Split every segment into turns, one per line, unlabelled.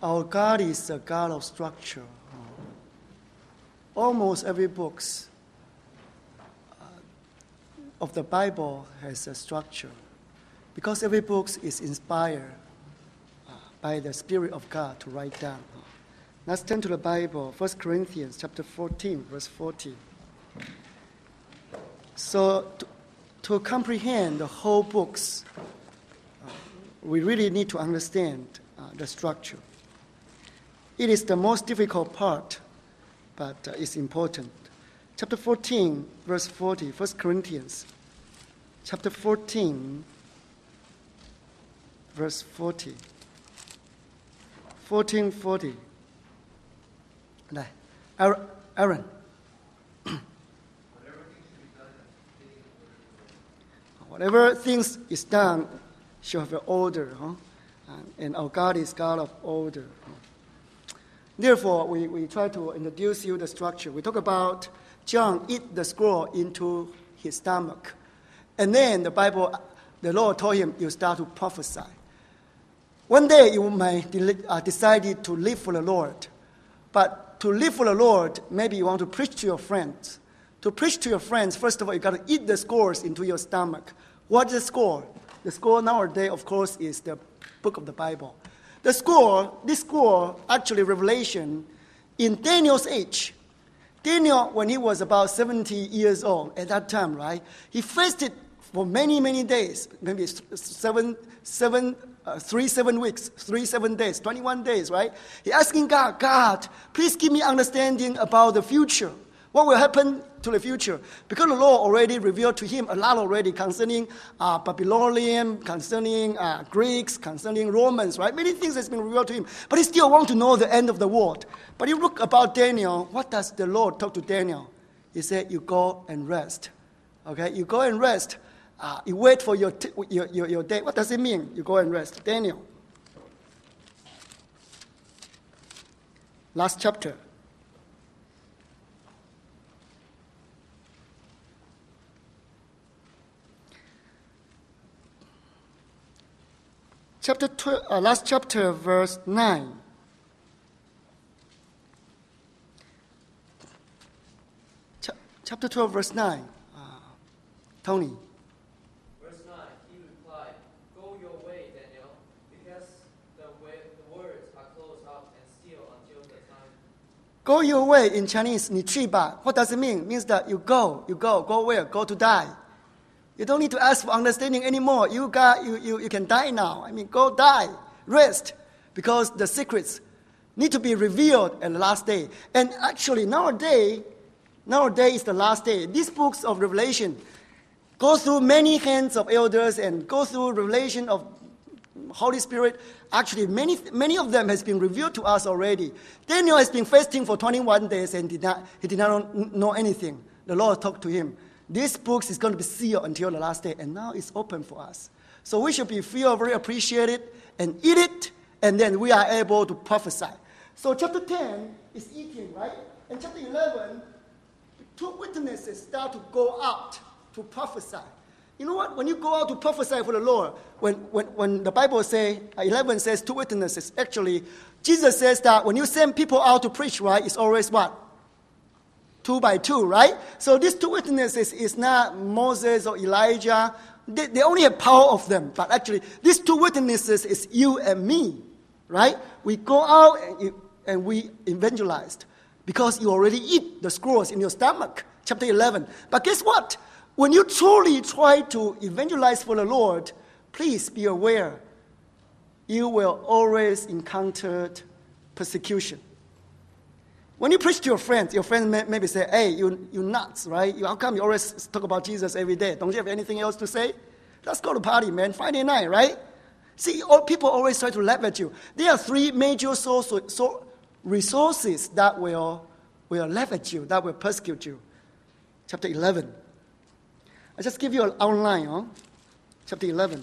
our God is a God of structure. Almost every book of the Bible has a structure because every book is inspired by the Spirit of God to write down. Let's turn to the Bible, 1 Corinthians chapter 14, verse 40. So to comprehend the whole books, we really need to understand the structure. It is the most difficult part, but it's important. Chapter 14, verse 40, 1 Corinthians. Chapter 14, verse 40. 14:40. Aaron. Whatever things is done shall have an order, and our God is God of order. Therefore, we try to introduce you the structure. We talk about John eat the scroll into his stomach. And then the Lord told him, you start to prophesy. One day you may decide to live for the Lord. But to live for the Lord, maybe you want to preach to your friends. To preach to your friends, first of all, you got to eat the scrolls into your stomach. What's the scroll? The scroll nowadays, of course, is the book of the Bible. This scroll, actually Revelation, in Daniel's age. Daniel, when he was about 70 years old at that time, right? He fasted for many, many days, maybe 7 weeks, 7 days, 21 days, right? He asking God, please give me understanding about the future. What will happen to the future? Because the Lord already revealed to him a lot already concerning Babylonian, concerning Greeks, concerning Romans, right? Many things has been revealed to him. But he still wants to know the end of the world. But you look about Daniel, what does the Lord talk to Daniel? He said, you go and rest. Okay, you go and rest. You wait for your day. What does it mean? You go and rest. Daniel. Last chapter. Last chapter, verse 9. Chapter 12, verse 9. Tony.
Verse 9, he replied, go your way, Daniel, because the words are closed up and still until the time.
Go your way in Chinese, 你去吧. What does it mean? It means that you go where? Go to die. You don't need to ask for understanding anymore. You can die now. I mean, go die, rest, because the secrets need to be revealed at the last day. And actually, nowadays is the last day. These books of Revelation go through many hands of elders and go through revelation of Holy Spirit. Actually, many of them has been revealed to us already. Daniel has been fasting for 21 days and he did not know anything. The Lord talked to him. This book is going to be sealed until the last day, and now it's open for us. So we should feel very appreciated and eat it, and then we are able to prophesy. So chapter 10 is eating, right? And chapter 11, two witnesses start to go out to prophesy. You know what? When you go out to prophesy for the Lord, when the Bible says, 11 says two witnesses, actually, Jesus says that when you send people out to preach, right, it's always what? 2 by 2, right? So these two witnesses is not Moses or Elijah. They only have power of them. But actually, these two witnesses is you and me, right? We go out and we evangelized because you already eat the scrolls in your stomach, chapter 11. But guess what? When you truly try to evangelize for the Lord, please be aware, you will always encounter persecution. When you preach to your friends maybe say, hey, you nuts, right? How come you always talk about Jesus every day? Don't you have anything else to say? Let's go to party, man. Friday night, right? See, people always try to laugh at you. There are three major resources that will laugh at you, that will persecute you. Chapter 11. I just give you an outline, Chapter 11.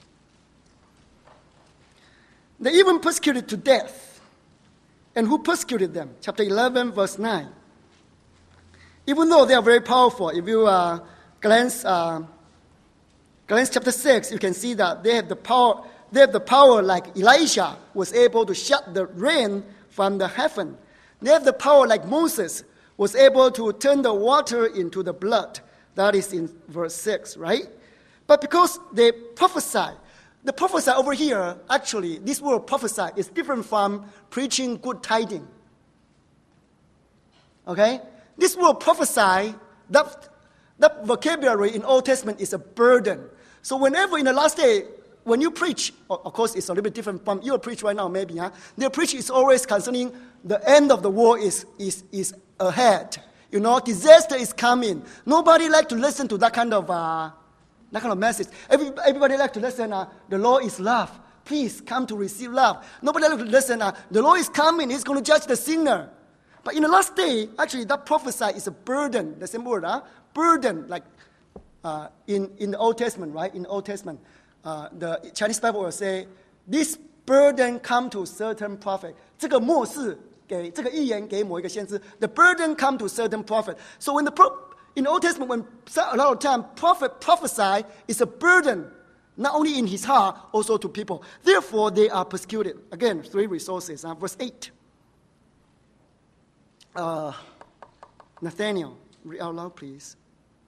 They even persecuted to death. And who persecuted them? Chapter 11, verse 9. Even though they are very powerful, if you glance chapter 6, you can see that they have the power. They have the power like Elijah was able to shut the rain from the heaven. They have the power like Moses was able to turn the water into the blood. That is in verse 6, right? But because they prophesy, the prophesy over here, actually, this word prophesy is different from preaching good tidings. Okay? This word prophesy, that vocabulary in Old Testament is a burden. So whenever in the last day, when you preach, of course it's a little bit different from your preach right now maybe, huh? Their preach is always concerning the end of the world is ahead. You know, disaster is coming. Nobody like to listen to that kind of message. Everybody like to listen, the Lord is love. Please come to receive love. Nobody like to listen, the Lord is coming. He's going to judge the sinner. But in the last day, actually, that prophesy is a burden. The same word, burden, like in the Old Testament, right? In the Old Testament, the Chinese Bible will say, this burden come to certain prophet. 这个默示给这个预言给某一个先知. The burden come to certain prophet. So when in the Old Testament, when a lot of time prophet prophesy, it's a burden, not only in his heart, also to people. Therefore, they are persecuted. Again, 3 resources. Verse 8. Nathaniel, read out loud, please.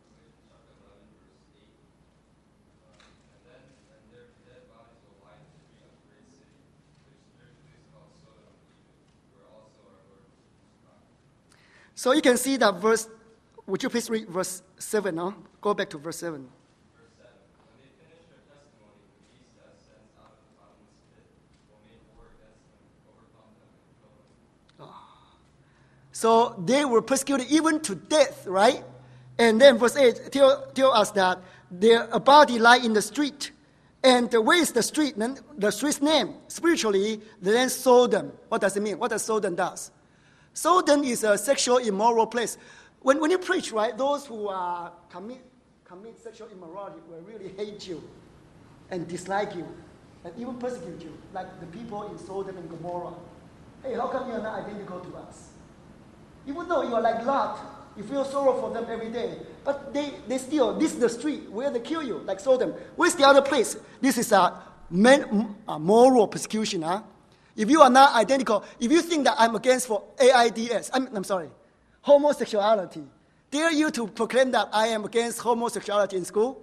So you can see that verse. Would you please read verse 7 now? Go back to verse 7.
Verse 7. When they finished their testimony, the beast that ascends out of the bottomless pit will make war against them, overcome them, and kill them.
So they were persecuted even to death, right? And then verse 8 tell us that their body lie in the street. And where is the street? The street's name, spiritually, the name Sodom. What does it mean? What does Sodom does? Sodom is a sexual immoral place. When you preach, right, those who commit sexual immorality will really hate you and dislike you and even persecute you, like the people in Sodom and Gomorrah. Hey, how come you are not identical to us? Even though you are like Lot, you feel sorrow for them every day. But they still, this is the street where they kill you, like Sodom. Where's the other place? This is a moral persecution. If you are not identical, if you think that I'm against for AIDS, I'm sorry, homosexuality, dare you to proclaim that I am against homosexuality in school?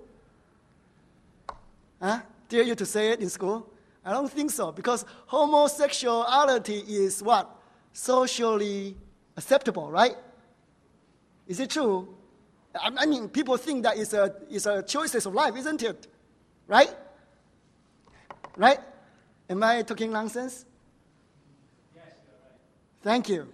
Dare you to say it in school? I don't think so, because homosexuality is what? Socially acceptable, right? Is it true? I mean, people think that it's a choices of life, isn't it? Right? Right? Am I talking nonsense?
Yes, you're right.
Thank you.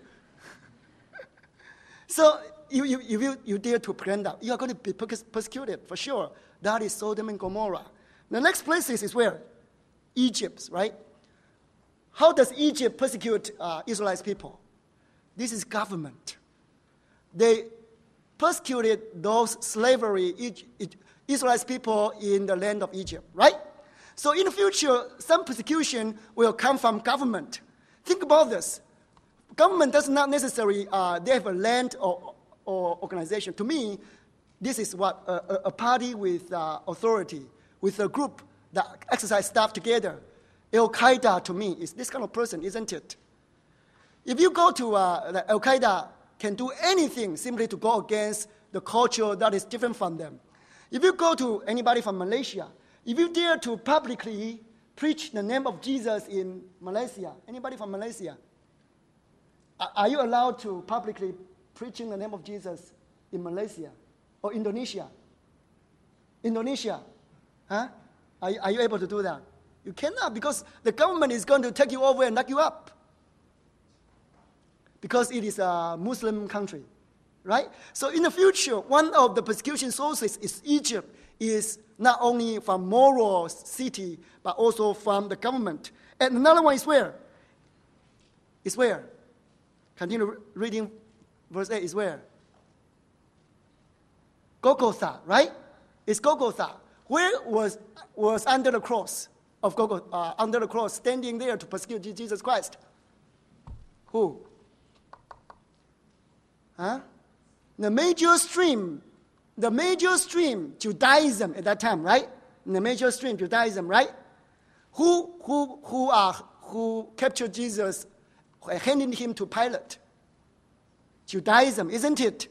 So you dare to proclaim that, you are going to be persecuted for sure. That is Sodom and Gomorrah. The next place is where? Egypt, right? How does Egypt persecute Israelite people? This is government. They persecuted those slavery Israelite people in the land of Egypt, right? So in the future, some persecution will come from government. Think about this. Government does not necessarily, they have a land or organization. To me, this is what a party with authority, with a group that exercise stuff together. Al-Qaeda, to me, is this kind of person, isn't it? If you go to Al-Qaeda, can do anything simply to go against the culture that is different from them. If you go to anybody from Malaysia, if you dare to publicly preach the name of Jesus in Malaysia, anybody from Malaysia, are you allowed to publicly preach in the name of Jesus in Malaysia or Indonesia? Indonesia, huh? Are you able to do that? You cannot, because the government is going to take you over and lock you up. Because it is a Muslim country, right? So in the future, one of the persecution sources is Egypt, is not only from moral city, but also from the government. And another one is where? Is where? Continue reading verse 8, is where? Golgotha, right? It's Golgotha. Where was under the cross of Golgotha, under the cross, standing there to persecute Jesus Christ? Who? Huh? The major stream, Judaism at that time, right? The major stream, Judaism, right? Who captured Jesus, handing him to Pilate? Judaism, isn't it?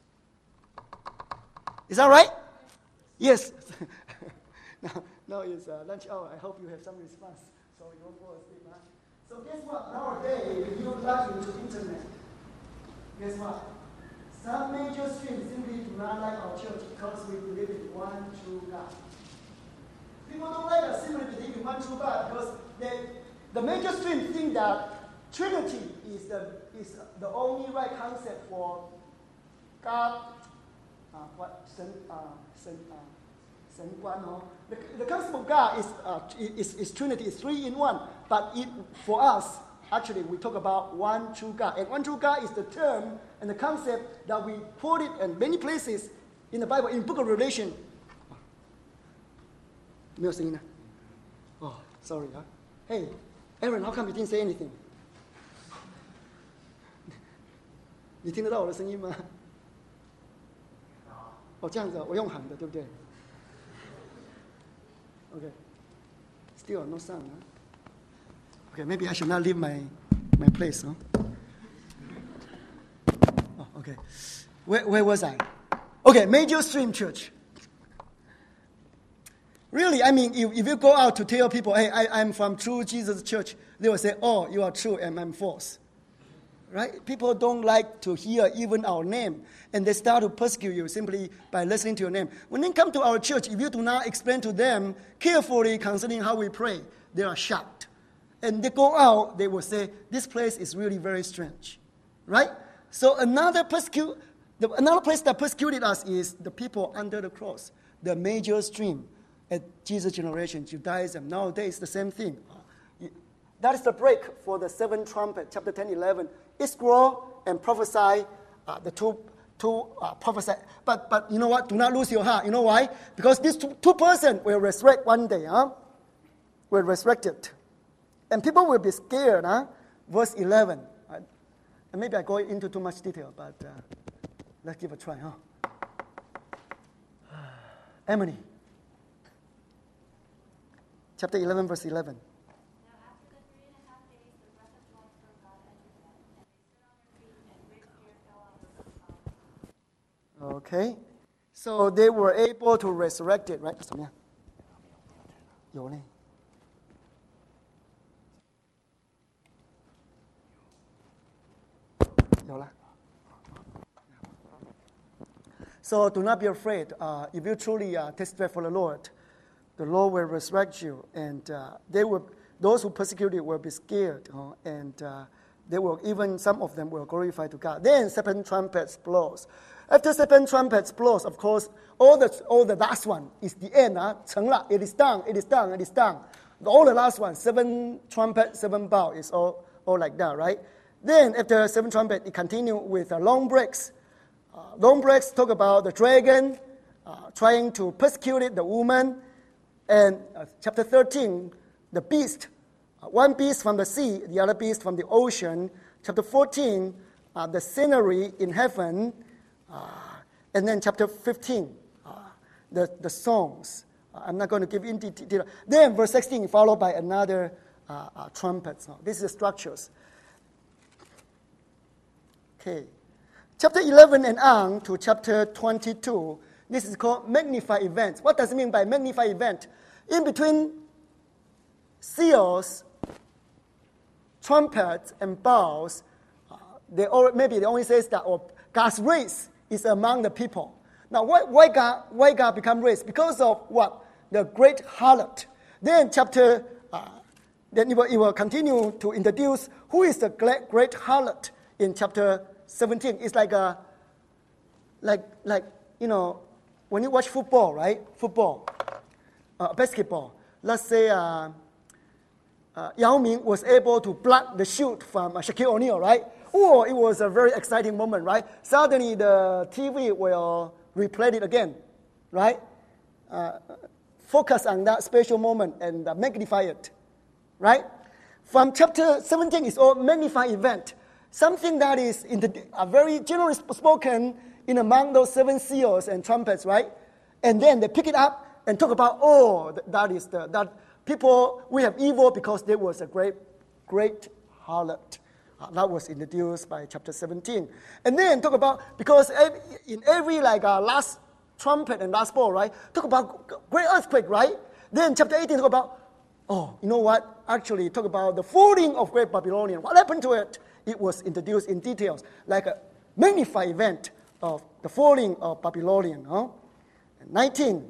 Is that right? Yes. Now it's lunch hour. I hope you have some response, so you won't fall asleep. Huh? So guess what? Nowadays, if you log into the internet, guess what? Some major streams simply do not like our church because we believe in one true God. People don't like us simply believe in one true God because the major streams think that Trinity is the only right concept for God. The concept of God is Trinity, is 3 in 1. But for us, actually, we talk about one true God. And one true God is the term and the concept that we put it in many places in the Bible, in the book of Revelation. 没有声音呢? Oh, sorry. Huh? Hey, Aaron, how come you didn't say anything? 你听得到我的声音吗？哦，这样子，我用喊的，对不对 ？Okay. Still no sound. Huh? Okay, maybe I should not leave my place. Huh? Oh, okay. Where was I? Okay, major stream church. Really, I mean, if you go out to tell people, hey, I'm from True Jesus Church, they will say, oh, you are true and I'm false. Right? People don't like to hear even our name, and they start to persecute you simply by listening to your name. When they come to our church, if you do not explain to them carefully concerning how we pray, they are shocked. And they go out, they will say, this place is really very strange. Right? So another place that persecuted us is the people under the cross, the major stream at Jesus' generation, Judaism. Nowadays, the same thing. That is the break for the 7th trumpet, chapter 10, 11. Israel and prophesy, the two prophesy. But you know what? Do not lose your heart. You know why? Because these two persons will resurrect one day. Will resurrected. And people will be scared. Verse 11. And maybe I go into too much detail, but let's give it a try. Emily. Chapter 11, verse 11. Okay, so they were able to resurrect it, right? 怎么样？有呢。有了。So do not be afraid. If you truly testify for the Lord will resurrect you, and those who persecute you will be scared, and they will some of them will glorify to God. Then 7 trumpets blows. After 7 trumpets blows, of course, all the last one is the end. 成了, it is done. All the last one, 7 trumpets, 7 bow is all like that, right? Then after 7 trumpets, it continues with long breaks. Long breaks talk about the dragon trying to persecute the woman. And chapter 13, the beast, one beast from the sea, the other beast from the ocean. Chapter 14, the scenery in heaven. And then chapter 15, the songs. I'm not going to give in detail. Then verse 16 followed by another trumpet. So this is the structures. Okay. Chapter 11 and on to chapter 22, this is called magnify events. What does it mean by magnify event? In between seals, trumpets, and bowls, maybe they only says that God's race is among the people. Now, why God become race? Because of what? The great harlot. Then then it will continue to introduce who is the great harlot in chapter 17. It's like when you watch football, right? Basketball. Let's say Yao Ming was able to block the shoot from Shaquille O'Neal, right? Oh, it was a very exciting moment, right? Suddenly the TV will replay it again, right? Focus on that special moment and magnify it, right? From chapter 17 is all magnify event. Something that is very generally spoken in among those 7 seals and trumpets, right? And then they pick it up and talk about, that people, we have evil because there was a great harlot. That was introduced by chapter 17. And then talk about, because in every last trumpet and last ball, right? Talk about great earthquake, right? Then chapter 18 talk about, you know what? Actually talk about the falling of great Babylonian. What happened to it? It was introduced in details, like a magnified event of the falling of Babylonian. 19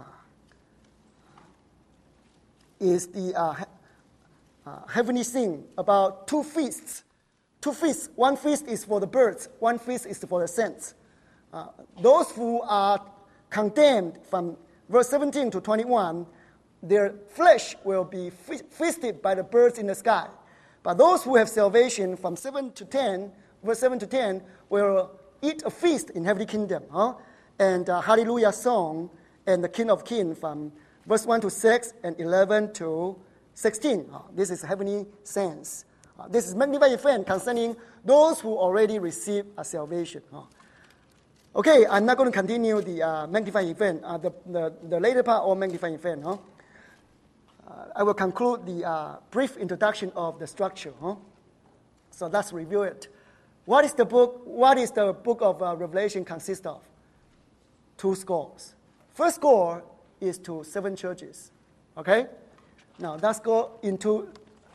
is the heavenly scene about two feasts. Two feasts. One feast is for the birds. One feast is for the saints. Those who are condemned from verse 17 to 21, their flesh will be feasted by the birds in the sky. But those who have salvation from 7 to 10, verse 7 to 10, will eat a feast in heavenly kingdom. And Hallelujah song and the King of Kings from verse 1 to 6 and 11 to 16. This is heavenly sense. This is magnified event concerning those who already received a salvation. Okay, I'm not going to continue the magnified event, the later part of magnified event. I will conclude the brief introduction of the structure. So let's review it. What is the book of Revelation consist of? 2 scores. First score is to 7 churches. Okay? Now let's go into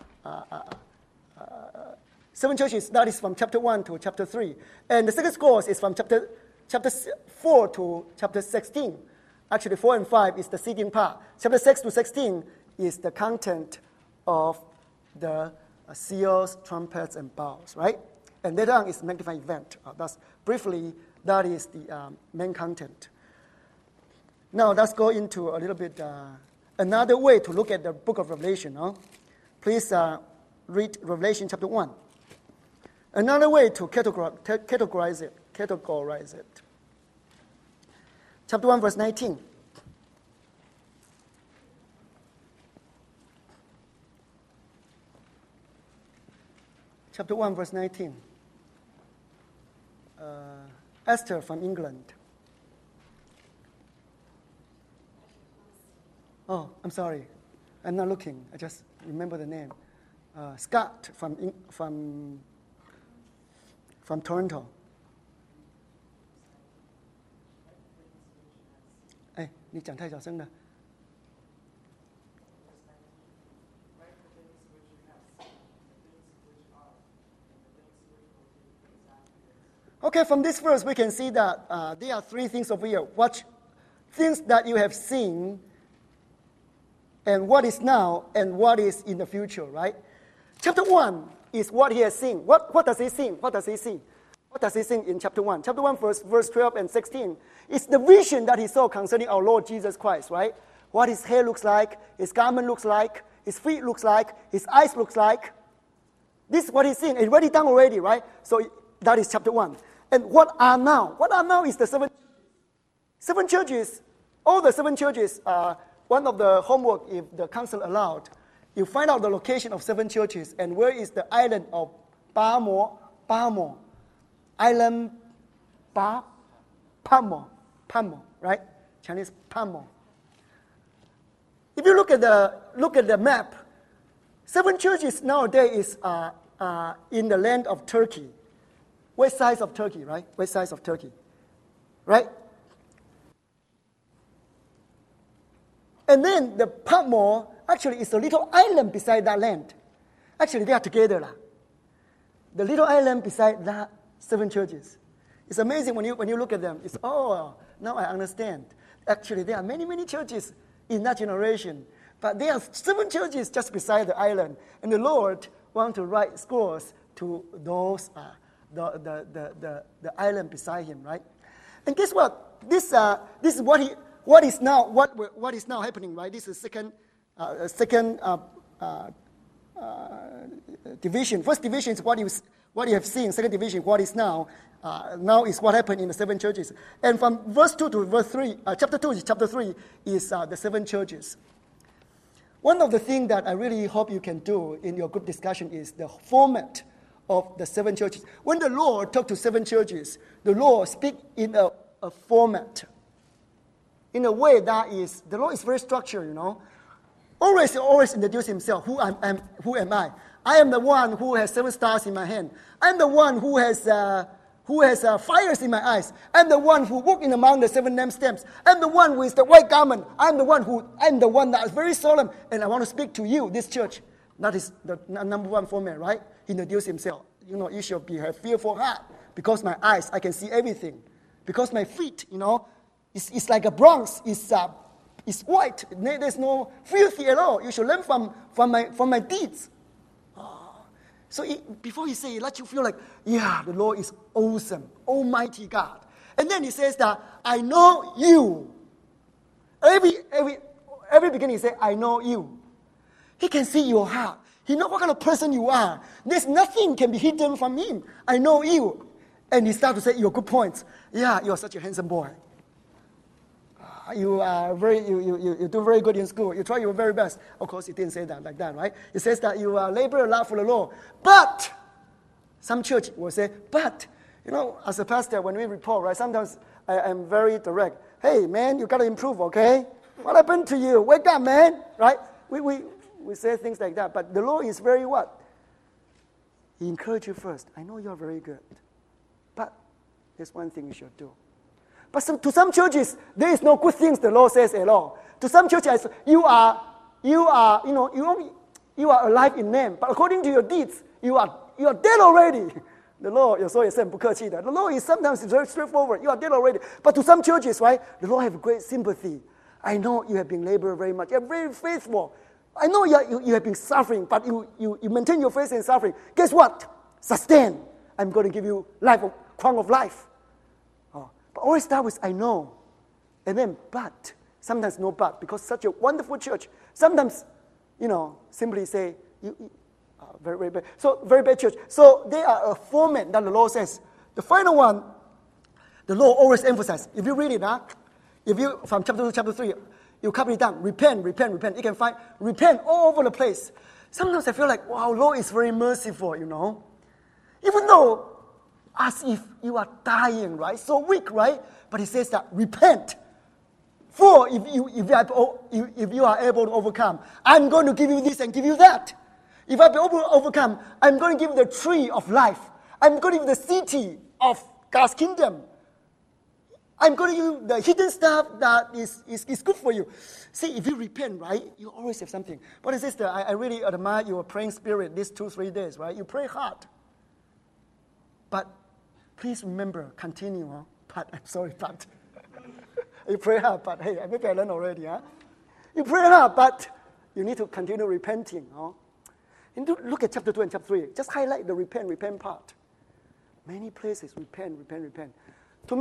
7 churches. That is from chapter 1 to chapter 3. And the second score is from chapter 4 to chapter 16. Actually, 4 and 5 is the seating part. Chapter 6 to 16 is the content of the seals, trumpets, and bowls, right? And later on is magnified event. That's briefly, that is the main content. Now let's go into a little bit another way to look at the book of Revelation. Please read Revelation chapter 1. Another way to categorize it. Chapter 1, verse 19. Chapter 1, verse 19. Esther from England. Oh, I'm sorry. I'm not looking. I just remember the name. Scott from Toronto. Hey, 你讲太小声了。Okay, from this verse we can see that there are 3 things over here. What things that you have seen, and what is now, and what is in the future, right? Chapter 1 is what he has seen. What does he see? What does he see? What does he see in chapter 1? Chapter 1, verse 12 and 16 is the vision that he saw concerning our Lord Jesus Christ, right? What his hair looks like, his garment looks like, his feet looks like, his eyes looks like. This is what he's seeing. It's already done already, right? So that is chapter 1. And what are now? What are now is the 7 churches. All the 7 churches are one of the homework, if the council allowed. You find out the location of 7 churches and where is the island of Pamo. Island Pamo, right? Chinese Pamo. If you look at the map, 7 churches nowadays is in the land of Turkey. West side of Turkey, right? West side of Turkey, right? And then the Patmos actually is a little island beside that land. Actually, they are together. The little island beside that 7 churches. It's amazing when you look at them. It's, now I understand. Actually, there are many churches in that generation. But there are 7 churches just beside the island. And the Lord wants to write scrolls to those the island beside him, right? And guess what? This is what is now happening, right? This is second division. First division is what you have seen. Second division, what is now. Now is what happened in the 7 churches. And from verse 2 to verse 3, chapter 2 to chapter 3 is the 7 churches. One of the things that I really hope you can do in your group discussion is the format of the 7 churches. When the Lord talked to 7 churches, the Lord speak in a format, in a way that is, the Lord is very structured, always introduce himself. Who am I? I am the one who has 7 stars in my hand. I'm the one who has fires in my eyes. I'm the one who walked in among the 7 lampstands. I'm the one with the white garment. I'm the one that is very solemn, and I want to speak to you, this church. That is the number one format, right? He introduced himself. You should have fearful heart, because my eyes, I can see everything. Because my feet, it's like a bronze. It's white. There's no filthy at all. You should learn from my deeds. So before he says, let you feel like, yeah, the Lord is awesome, Almighty God. And then he says that, I know you. Every beginning he says, I know you. He can see your heart. He knows what kind of person you are. There's nothing can be hidden from him. I know you. And he starts to say your good points. Yeah, you are such a handsome boy. You do very good in school. You try your very best. Of course, he didn't say that like that, right? He says that you labor a lot for the Lord. But, some church will say, but, as a pastor, when we report, right, sometimes I am very direct. Hey, man, you got to improve, okay? What happened to you? Wake up, man, right? We say things like that. But the Lord is very what? He encourages you first. I know you are very good. But there's one thing you should do. But to some churches, there is no good things the Lord says at all. To some churches, you are alive in name, but according to your deeds, you are dead already. The Lord, 有时候也是很不客气的. The Lord is sometimes very straightforward. You are dead already. But to some churches, right, the Lord have great sympathy. I know you have been laboring very much. You are very faithful. I know you have been suffering, but you maintain your faith in suffering. Guess what? Sustain. I'm going to give you crown of life. But always start with I know. And then but. Sometimes no but, because such a wonderful church. Sometimes, simply say, very, very bad. So, very bad church. So, they are a format that the Lord says. The final one, the Lord always emphasizes. If you read it, from chapter 2 to chapter 3, you copy it down. Repent, repent, repent. You can find repent all over the place. Sometimes I feel like, wow, Lord is very merciful, Even though, as if you are dying, right? So weak, right? But he says that, repent. For if you are able to overcome, I'm going to give you this and give you that. If I'm able to overcome, I'm going to give you the tree of life. I'm going to give you the city of God's kingdom. I'm going to give you the hidden stuff that is good for you. See, if you repent, right, you always have something. Brother and sister, I really admire your praying spirit these 2-3 days, right? You pray hard. But please remember, continue, but you pray hard, but hey, maybe I learned already, You pray hard, but you need to continue repenting, And look at chapter 2 and chapter 3. Just highlight the repent part. Many places, repent. To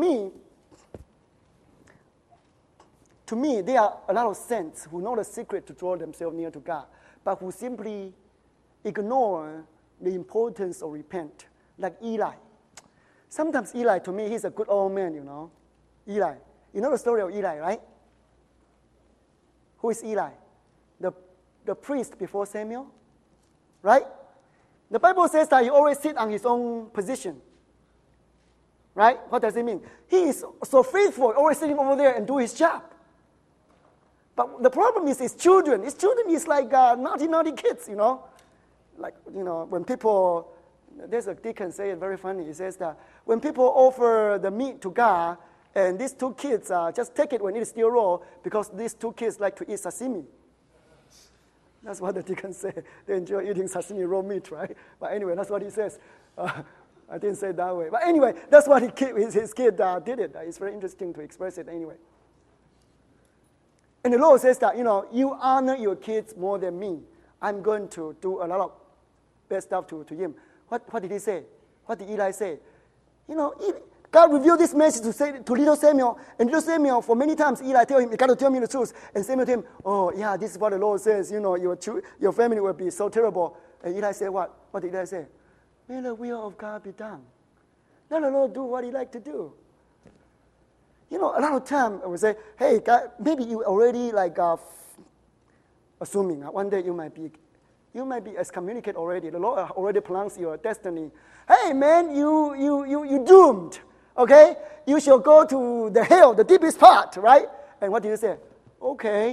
me, there are a lot of saints who know the secret to draw themselves near to God, but who simply ignore the importance of repent, like Eli. Sometimes Eli, to me, he's a good old man, Eli. You know the story of Eli, right? Who is Eli? The priest before Samuel, right? The Bible says that he always sits on his own position, right? What does it mean? He is so faithful, always sitting over there and do his job. But the problem is his children. His children is like naughty kids, Like, when people, there's a deacon say it very funny. He says that when people offer the meat to God, and these 2 kids just take it when it is still raw, because these 2 kids like to eat sashimi. That's what the deacon said. They enjoy eating sashimi raw meat, right? But anyway, that's what he says. I didn't say it that way. But anyway, that's what his kid did it. It's very interesting to express it anyway. And the Lord says that, you honor your kids more than me. I'm going to do a lot of bad stuff to him. What did he say? What did Eli say? God revealed this message to little Samuel, and little Samuel, for many times, Eli tell him, you got to tell me the truth. And Samuel tell him, oh, yeah, this is what the Lord says, your family will be so terrible. And Eli said what? What did Eli say? May the will of God be done. Let the Lord do what he like to do. A lot of time I would say, hey, God, maybe you already assuming one day you might be excommunicated already. The Lord already pronounced your destiny. Hey, man, you doomed. Okay? You shall go to the hell, the deepest part, right? And what do you say? Okay.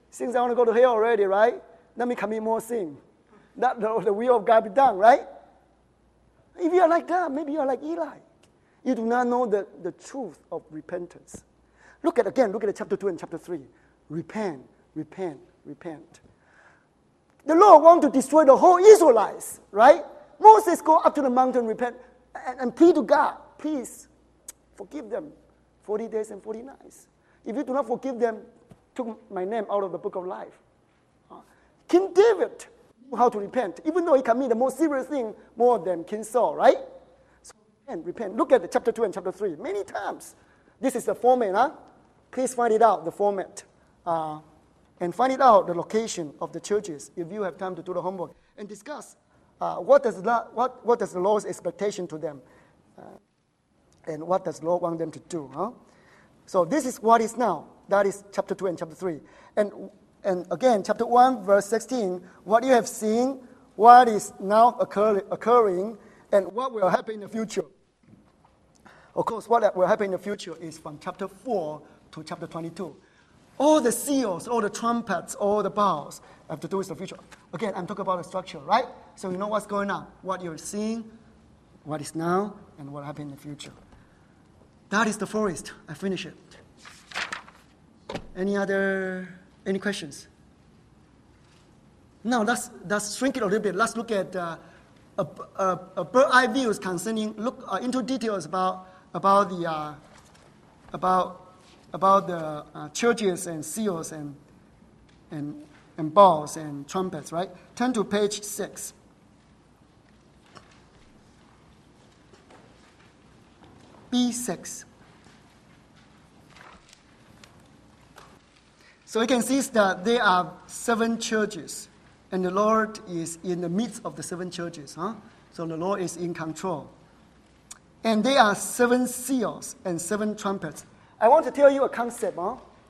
Since I want to go to hell already, right? Let me commit more sin. That the will of God be done, right? If you are like that, maybe you are like Eli. You do not know the truth of repentance. Look at chapter 2 and chapter 3. Repent, repent, repent. The Lord wants to destroy the whole Israelites, right? Moses go up to the mountain, repent, and plead to God, please forgive them 40 days and 40 nights. If you do not forgive them, took my name out of the book of life. King David knew how to repent, even though he committed the most serious thing more than King Saul, right? So repent. Look at the chapter 2 and chapter 3. Many times. This is the format, Please find it out, the format. And find it out, the location of the churches, if you have time to do the homework. And discuss what does the Lord's expectation to them, and what does the Lord want them to do. So this is what is now. That is chapter 2 and chapter 3. And again, chapter 1, verse 16, what you have seen, what is now occurring, and what will happen in the future. Of course, what will happen in the future is from chapter 4 to chapter 22. All the seals, all the trumpets, all the bowls have to do with the future. Again, I'm talking about the structure, right? So you know what's going on, what you're seeing, what is now, and what will happen in the future. That is the forest. I finish it. Any questions? Now let's shrink it a little bit. Let's look at a bird's eye views concerning into details about the churches and seals and bowls and trumpets. Right? Turn to page 6. B6. So you can see that there are 7 churches, and the Lord is in the midst of the 7 churches. So the Lord is in control. And there are 7 seals and 7 trumpets. I want to tell you a concept.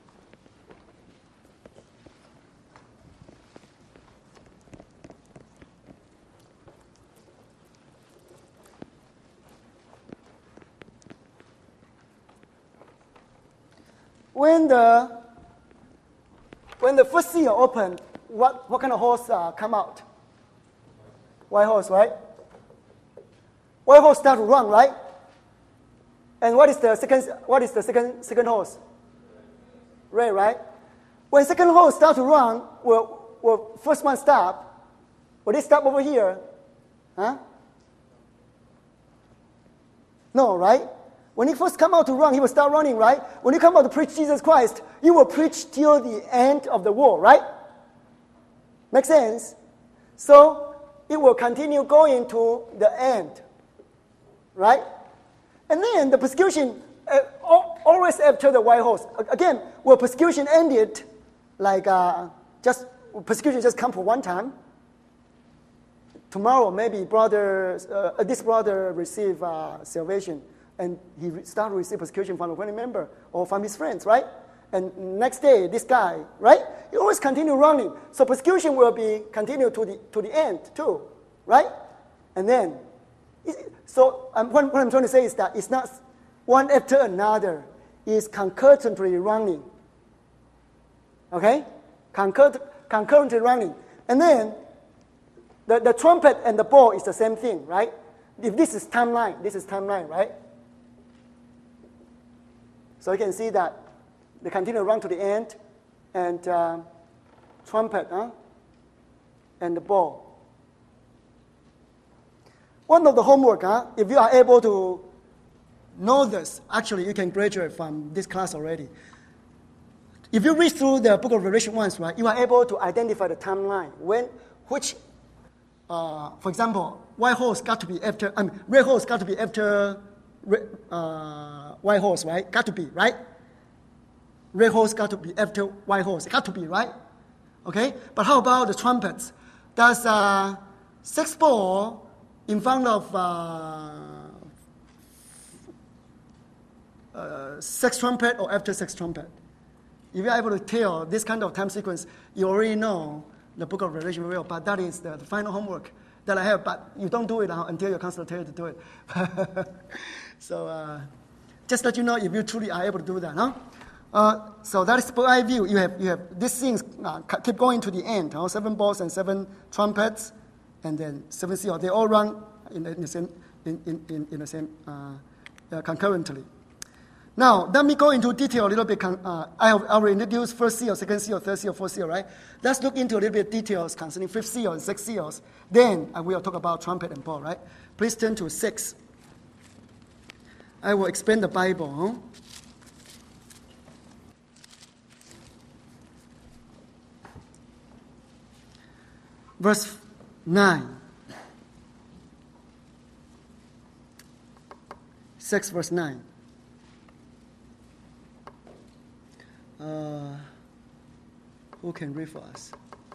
When the first seal opened, what kind of horse come out? White horse, right? White horse start to run, right? And what is the second horse? Red, right? When second horse start to run, will first one stop? Will they stop over here? No, right? When he first come out to run, he will start running, right? When you come out to preach Jesus Christ, you will preach till the end of the war, right? Make sense? So it will continue going to the end, right? And then the persecution, always after the white horse. Again, will persecution ended, like persecution just come for one time? Tomorrow, maybe this brother receive salvation, and he start to receive persecution from a family member or from his friends, right? And next day, this guy, right? He always continue running. So persecution will be continued to the end too, right? And then, so what I'm trying to say is that it's not one after another. It's concurrently running. Okay? Concurrently running. And then, the trumpet and the bowl is the same thing, right? If this is timeline, right? So you can see that they continue to run to the end, and trumpet, and the bowl. One of the homework, if you are able to know this, actually you can graduate from this class already. If you read through the book of Revelation once, right, you are able to identify the timeline. For example, red horse got to be after white horse, right? Got to be, right? Red horse got to be after white horse. It got to be, right? Okay? But how about the trumpets? Does 6 ball in front of 6 trumpet or after 6 trumpet? If you are able to tell this kind of time sequence, you already know the book of Revelation very well. But that is the final homework that I have. But you don't do it until your counselor tells you to do it. So just let you know if you truly are able to do that. So that is bird's eye view. You have these things keep going to the end. 7 bowls and 7 trumpets, and then 7 seals. They all run in the same concurrently. Now let me go into detail a little bit. I have already introduced first seal, second seal, third seal, fourth seal, right? Let's look into a little bit details concerning fifth seal and sixth seals. Then I will talk about trumpet and bowl, right? Please turn to 6. I will explain the Bible. Verse 9. 6 verse 9. Who can read for us?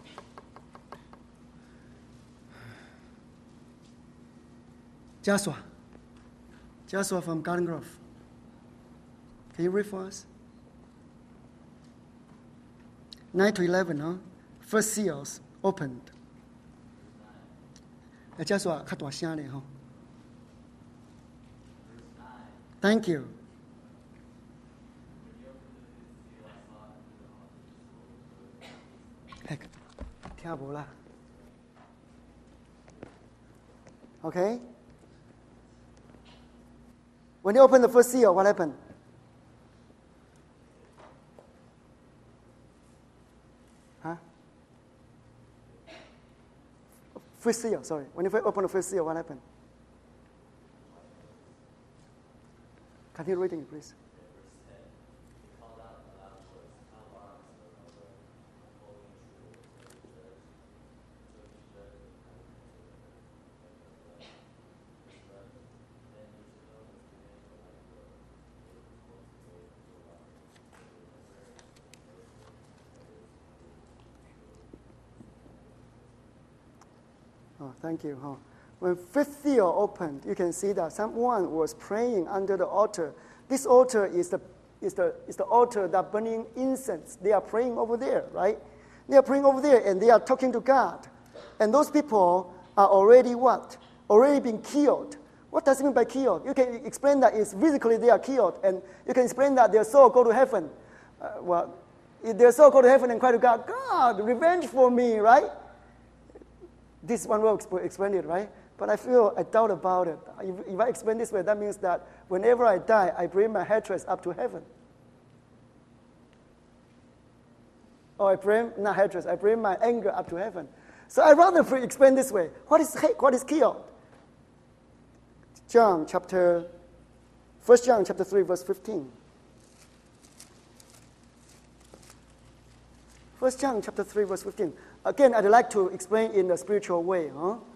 Joshua. Joshua from Garden Grove. Can you read for us? 9 to 11, First seals opened. Joshua, 較大聲咧, Thank you. Okay. When you open the first seal, what happened? First seal, sorry. When you open the first seal, what happened? Continue reading, please. Thank you. When fifth seal opened, you can see that someone was praying under the altar. This altar is the altar that burning incense. They are praying over there, right? They are praying over there, and they are talking to God. And those people are already what? Already been killed. What does it mean by killed? You can explain that it's physically they are killed, and you can explain that their soul go to heaven. If their soul go to heaven and cry to God, God, revenge for me, right? This one will explain it, right? But I doubt about it. If I explain this way, that means that whenever I die, I bring my hatred up to heaven. Or I bring my anger up to heaven. So I rather explain this way. What is hate? What is killed? 1 John chapter 3, verse 15. 1 John chapter 3, verse 15. Again, I'd like to explain in a spiritual way.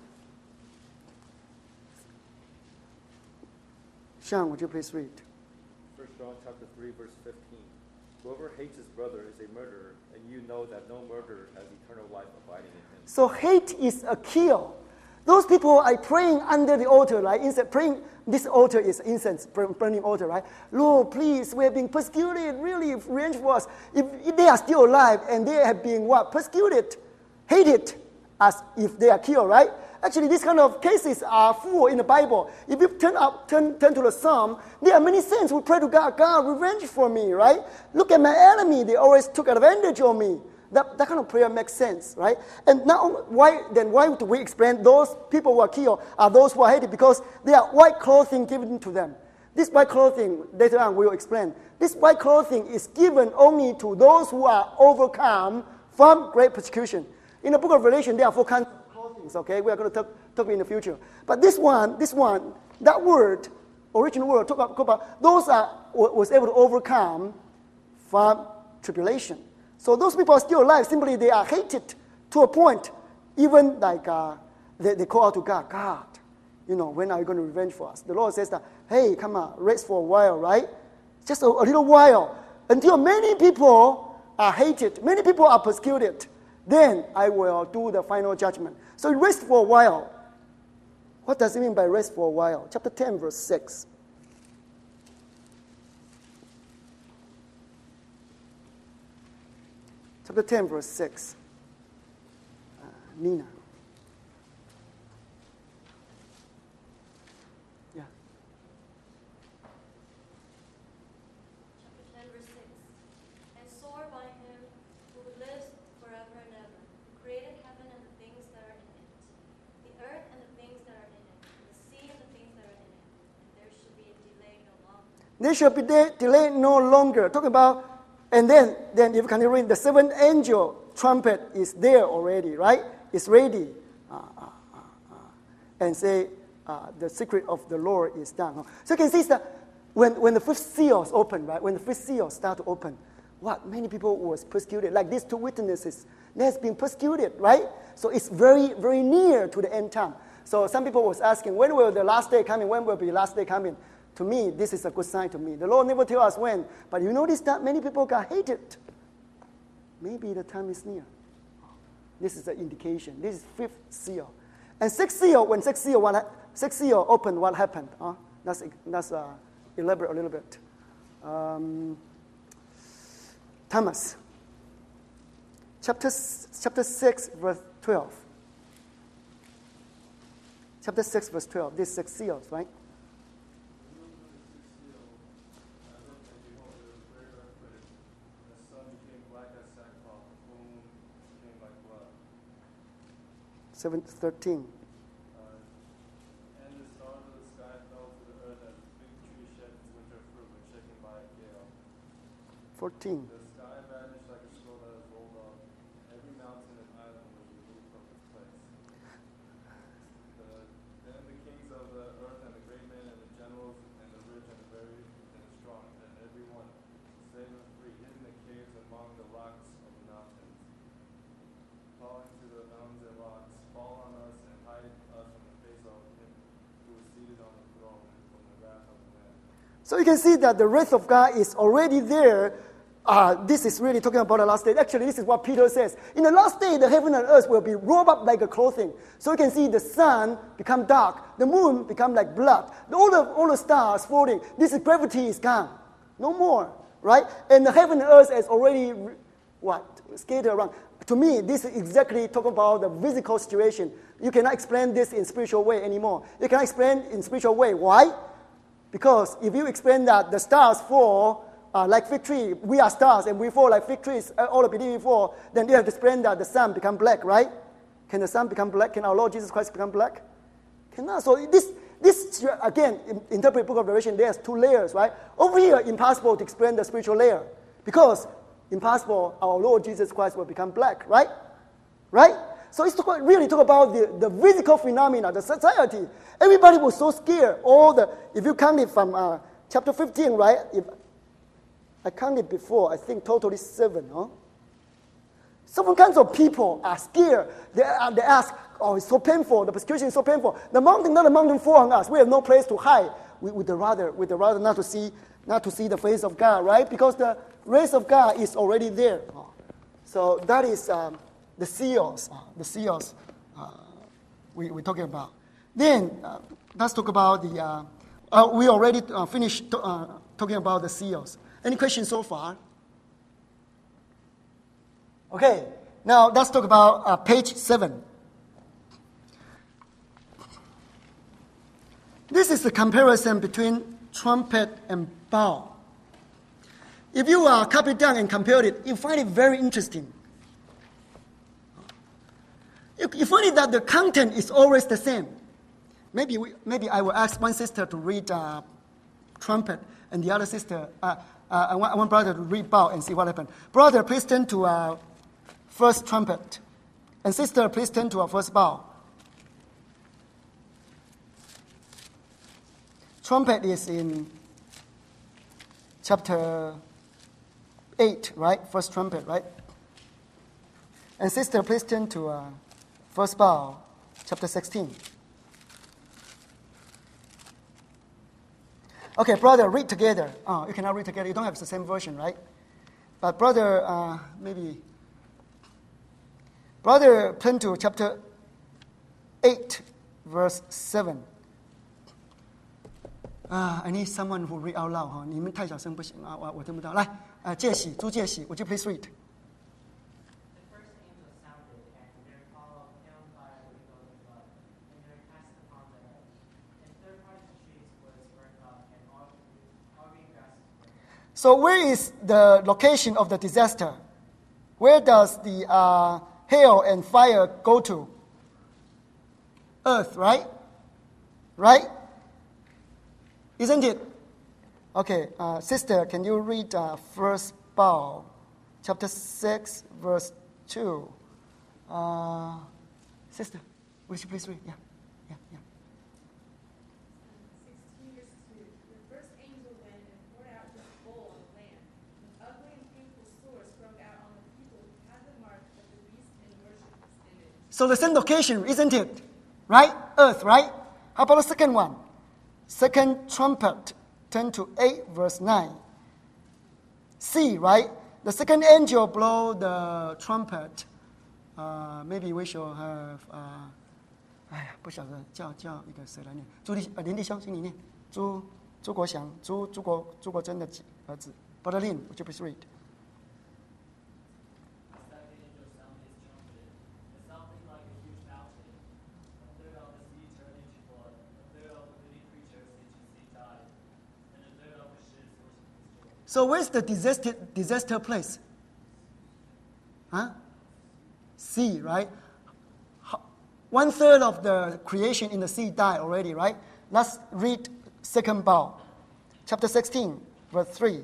Sean, would you please read?
1 John chapter 3, verse 15. Whoever hates his brother is a murderer, and you know that no murderer has eternal life abiding in him.
So hate is a kill. Those people are praying under the altar, right? Praying, this altar is incense, burning altar, right? Lord, please, we have been persecuted, really, revenge for us. If they are still alive and they have been what? Persecuted, hated, as if they are killed, right? Actually, these kind of cases are full in the Bible. If you turn to the Psalm, there are many saints who pray to God, God, revenge for me, right? Look at my enemy. They always took advantage of me. That kind of prayer makes sense, right? And now, why do we explain those people who are killed are those who are hated? Because they are white clothing given to them. This white clothing, later on we will explain, this white clothing is given only to those who are overcome from great persecution. In the book of Revelation, there are 4 kinds of clothing, okay? We are going to talk in the future. But this one, that word, original word, talk about those was able to overcome from tribulation. So those people are still alive. Simply they are hated to a point, even like they call out to God, God, when are you going to revenge for us? The Lord says that, hey, come on, rest for a while, right? Just a little while, until many people are hated, many people are persecuted. Then I will do the final judgment. So rest for a while. What does it mean by rest for a while? Chapter 10, verse 6. Chapter 10, verse 6. Nina.
Chapter 10, verse 6.
They shall be delayed no longer. Talking about, and then if you can read, the seventh angel trumpet is there already, right? It's ready. And say, the secret of the Lord is done. So you can see that when the fifth seal is open, right? When the fifth seal start to open, many people was persecuted. Like these two witnesses, they has been persecuted, right? So it's very, very near to the end time. So some people was asking, when will the last day come in? When will be the last day coming? To me, this is a good sign to me. The Lord never tell us when, but you notice that many people got hated. Maybe the time is near. This is an indication. This is fifth seal. And sixth seal, when sixth seal opened, what happened? Let's elaborate a little bit. Thomas, chapter 6, verse 12. Chapter 6, verse 12. These six seals, right? Seven, 13.
And the stars of the sky fell to the earth as a big tree shed its winter fruit when shaken by a gale.
14.
The sky vanished like a scroll that is rolled up. Every mountain and island was removed from its place. Then the kings of the earth and the great men and the generals and the rich and the very and the strong and everyone, slave and free, hid in the caves among the rocks of the mountains, calling to the mountains and rocks, fall on us and hide us from the face of him who is seated on the throne and from the wrath of men.
So you can see that the wrath of God is already there. This is really talking about the last day. Actually, this is what Peter says. In the last day, the heaven and earth will be rolled up like a clothing. So you can see the sun become dark, the moon become like blood, all the stars falling. This is gravity is gone, no more, right? And the heaven and earth is already scattered around. To me, this is exactly talking about the physical situation. You cannot explain this in spiritual way anymore. You cannot explain in spiritual way. Why? Because if you explain that the stars fall like fig tree, we are stars and we fall like fig trees, all the believers fall, then you have to explain that the sun become black, right? Can the sun become black? Can our Lord Jesus Christ become black? Cannot. So this again, interpret Book of Revelation, there's two layers, right? Over here, impossible to explain the spiritual layer. Because impossible, our Lord Jesus Christ will become black, right? Right? So it's really talk about the physical phenomena, the society. Everybody was so scared. If you count it from chapter 15, right? If I counted before, I think totally 7, huh? Some kinds of people are scared. They ask, it's so painful. The persecution is so painful. The mountain, not a mountain fall on us. We have no place to hide. We'd rather not to see the face of God, right? Because the race of God is already there. So that is the seals. We're talking about. Then let's talk about we already finished talking about the seals. Any questions so far? Okay, now let's talk about page 7. This is the comparison between trumpet and bowl. If you copy it down and compare it, you find it very interesting. You find it that the content is always the same. Maybe I will ask one sister to read trumpet, and the other sister, one brother to read bowl and see what happens. Brother, please turn to first trumpet, and sister, please turn to first bowl. Trumpet is in chapter 8, right? First trumpet, right? And sister, please turn to first bowl, chapter 16. Okay, brother, read together. You cannot read together. You don't have the same version, right? But brother, brother, turn to chapter 8, verse 7. I need someone who read out loud. 你们太小声不行啊，我听不到。来，介喜，朱介喜 ，Would you please read?
The first angel sounded, and there followed him fire with golden blood, and they were cast upon the earth. And third part of the trees was burnt up, and all green grass was burnt.
So where is the location of the disaster? Where does the hail and fire go to? Earth, right? Right? Isn't it? Okay, sister, can you read First Bow, chapter 6, verse 2? Sister, would you please read? Yeah.
16 verse 2. The first angel went and poured out his bowl on the land. An ugly and painful sore sprung out on the people who had the mark of the beast and worshipped its image.
So the same location, isn't it? Right? Earth, right? How about the second one? Second trumpet, turn to 8, verse 9. Sea, right? The second angel blow the trumpet. Maybe we should have. 不晓得叫一个谁来念？林弟兄，请你念。朱国祥，朱国珍的儿子。Brother Lin, would you please read?
The second angel sounded his trumpet, and something like a huge mountain. A third of the sea turned into blood, a third of the living creatures into sea died, and a third of the ships were destroyed.
So where's the disaster place? Sea, right? 1/3 of the creation in the sea died already, right? Let's read second bow, chapter 16, verse 3.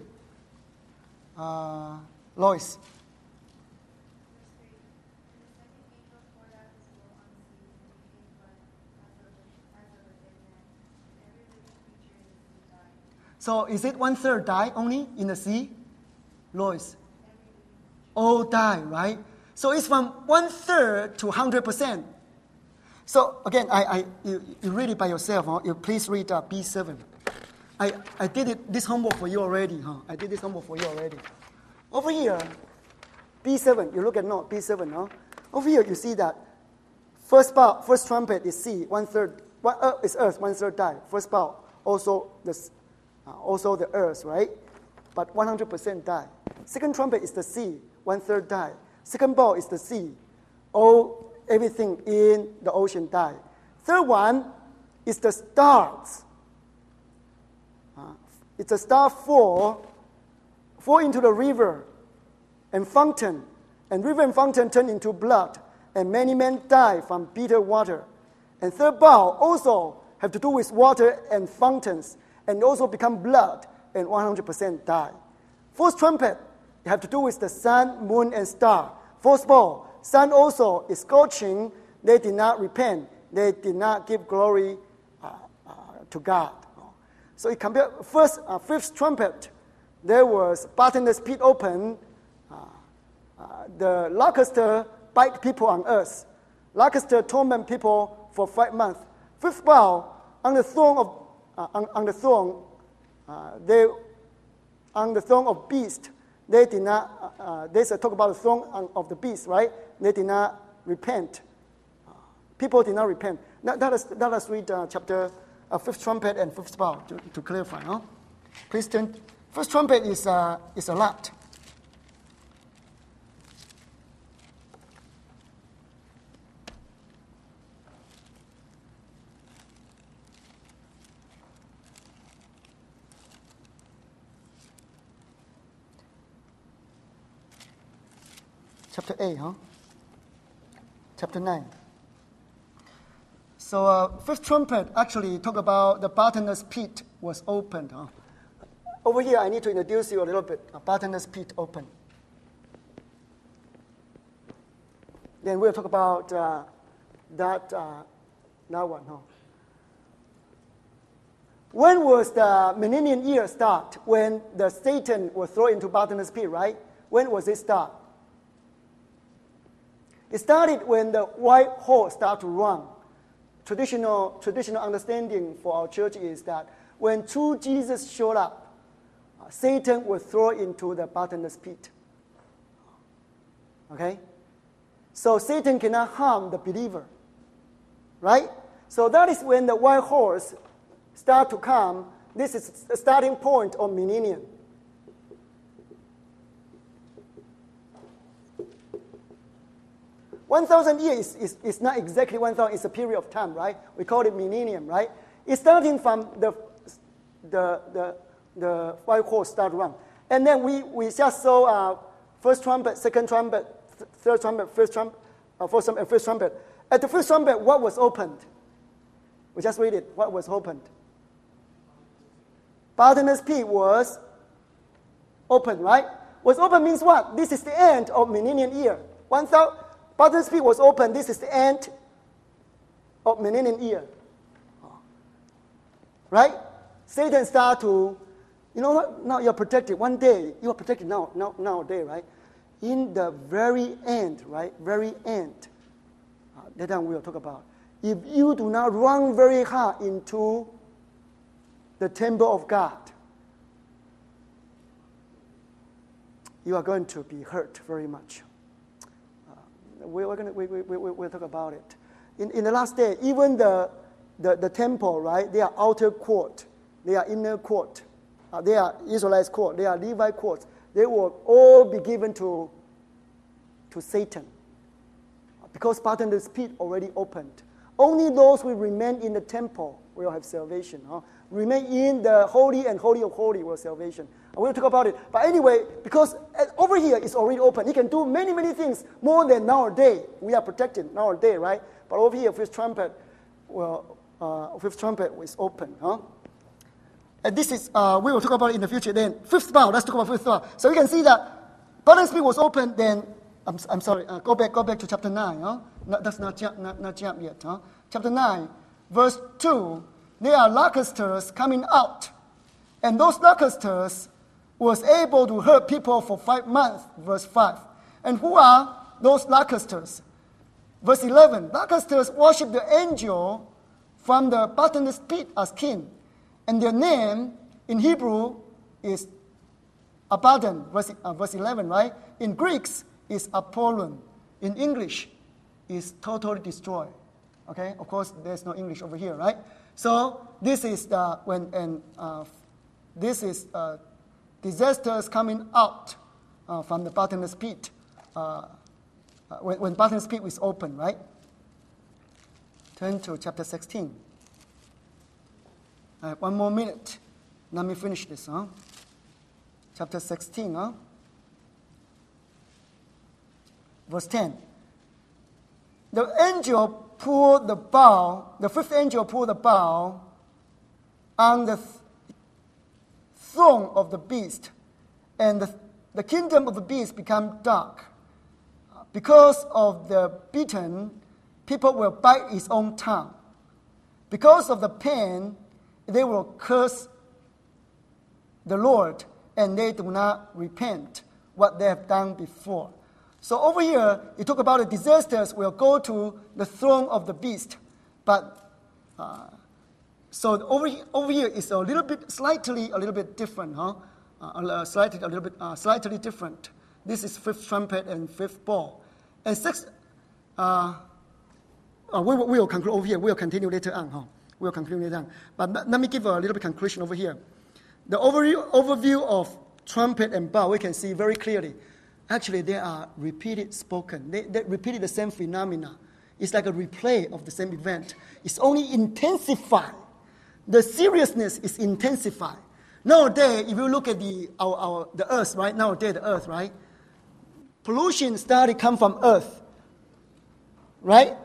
Lois.
Verse 3. And the second angel poured out his bowl on the sea, and it became blood, as of a dead man, and every living creature in the sea died.
So is it 1/3 die only in the sea? Lois.
Every living creature.
All die, right? So it's from 1/3 to 100%. So again, you read it by yourself. Huh? You please read B7. I did this homework for you already. Huh? I did this homework for you already. Over here, B7. You look at note B7. Huh? Over here, you see that first trumpet is sea, 1/3. Is earth, 1/3 die. First bow also the earth, right? But 100% die. Second trumpet is the sea, 1/3 die. Second bow is the sea. Everything in the ocean die. Third one is the stars. It's a star fall into the river and fountain. And river and fountain turn into blood. And many men die from bitter water. And third bow also have to do with water and fountains. And also become blood. And 100% die. Fourth trumpet have to do with the sun, moon, and star. Fourth bow, sun also is scorching. They did not repent. They did not give glory to God. So it compared fifth trumpet. There was bottomless pit open. The locust bite people on earth. Locust torment people for 5 months. Fifth bow on the throne of beast. They did not. They talk about the throne of the beast, right? They did not repent. People did not repent. Now, let us read chapter fifth trumpet and fifth bow to clarify. Huh? Please turn. First trumpet is a lot. Chapter 8, huh? Chapter 9. So first trumpet actually talk about the bottomless pit was opened. Huh? Over here, I need to introduce you a little bit. A bottomless pit open. Then we'll talk about that one. Huh? When was the millennium year start? When the Satan was thrown into bottomless pit, right? When was it start? It started when the white horse started to run. Traditional understanding for our church is that when true Jesus showed up, Satan was thrown into the bottomless pit. Okay? So Satan cannot harm the believer. Right? So that is when the white horse start to come. This is the starting point of millennium. $1,000 years is not exactly 1,000. It's a period of time, right? We call it millennium, right? It's starting from the white horse start run, and then we just saw first trumpet, second trumpet, third trumpet, fourth trumpet, and first trumpet. At the first trumpet, what was opened? We just read it. What was opened? bottomless pit was open, right? Was open means what? This is the end of millennium year. Bottomless pit was open. This is the end of millennium year. Right? Satan start to, now you're protected. One day, you are protected nowadays, right? In the very end, right? Very end. That time we will talk about. If you do not run very hard into the temple of God, you are going to be hurt very much. We'll talk about it. In the last day, even the temple, right? They are outer court, they are inner court, they are Israelite court, they are Levite courts. They will all be given to Satan, because bottomless pit already opened. Only those who remain in the temple will have salvation. Remain in the holy and holy of holy will have salvation. We'll talk about it. But anyway, because over here it's already open, he can do many, many things more than nowadays. We are protected nowadays, right? But over here, fifth trumpet is open. And this is, we will talk about it in the future. Then fifth bow, let's talk about fifth bow. So you can see that bottomless pit was open. Then I'm sorry, go back to chapter 9. No, that's not jump yet. Chapter 9, verse 2. There are locusts coming out, and those locusts was able to hurt people for 5 months. Verse 5. And who are those locusts? Verse 11. Locusts worship the angel from the bottomless pit as king, and their name in Hebrew is Abaddon. Verse 11, right? In Greeks is Apollon. In English is totally destroy. Okay, of course there's no English over here, right? So this is disasters coming out from the bottomless pit. When bottomless pit is open, right? Turn to chapter 16. I have 1 more minute. Let me finish this. Chapter 16. Verse 10. The fifth angel pulled the bow on the throne of the beast, and the kingdom of the beast became dark. Because of the beaten, people will bite his own tongue. Because of the pain, they will curse the Lord, and they do not repent what they have done before. So over here, you talk about the disasters will go to the throne of the beast. But so over here is a little bit, slightly a little bit different, slightly different. This is fifth trumpet and fifth ball. And sixth, we will conclude over here. We will continue later on. We will continue later on. But let me give a little bit conclusion over here. The overview of trumpet and bow, we can see very clearly. Actually, they are repeated spoken. They repeated the same phenomena. It's like a replay of the same event. It's only intensified. The seriousness is intensified. Nowadays, if you look at the earth, right? Nowadays, the earth, right? Pollution started come from earth, right?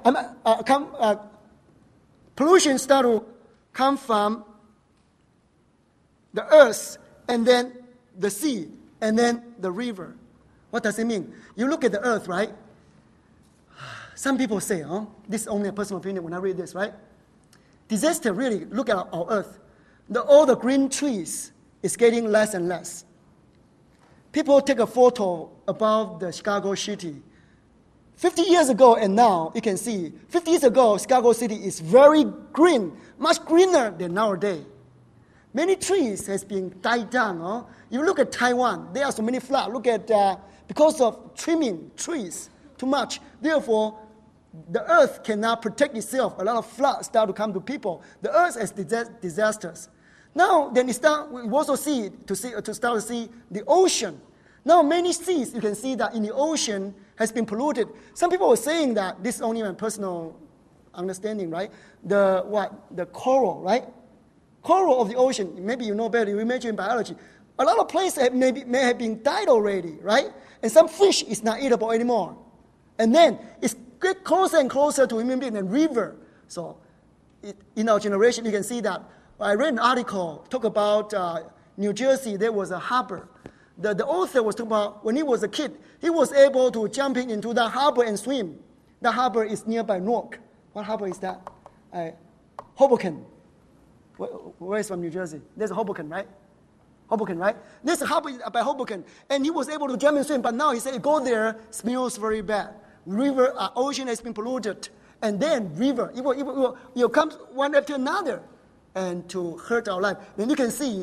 Pollution started to come from the earth, and then the sea, and then the river. What does it mean? You look at the earth, right? Some people say, this is only a personal opinion when I read this, right? Disaster, really, look at our earth. All the green trees is getting less and less. People take a photo about the Chicago city. 50 years ago and now, you can see, 50 years ago, Chicago city is very green, much greener than nowadays. Many trees has been died down. You look at Taiwan, there are so many floods. Look at, because of trimming trees too much, therefore, the earth cannot protect itself. A lot of floods start to come to people. The earth has disasters. Now, then we also start to see the ocean. Now, many seas, you can see that in the ocean has been polluted. Some people are saying that, this is only my personal understanding, right? The coral, right? Coral of the ocean, maybe you know better, you imagine biology. A lot of places may have been died already, right? And some fish is not eatable anymore. And then it's get closer and closer to human being and river. So in our generation, you can see that I read an article talk about New Jersey. There was a harbor. The author was talking about when he was a kid, he was able to jump into the harbor and swim. The harbor is nearby Newark. What harbor is that? Hoboken. Where is from New Jersey? There's a Hoboken, right? Hoboken, right? There's a harbor by Hoboken. And he was able to jump and swim, but now he said, go there, smells very bad. River, ocean has been polluted. And then river, it will come one after another and to hurt our life. Then you can see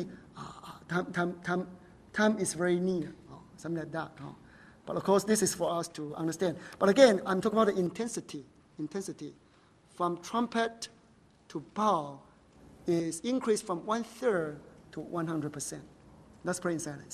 time is very near, something like that. But of course, this is for us to understand. But again, I'm talking about the intensity. From trumpet to bow is increased from 1/3 to 100%. Let's pray in silence.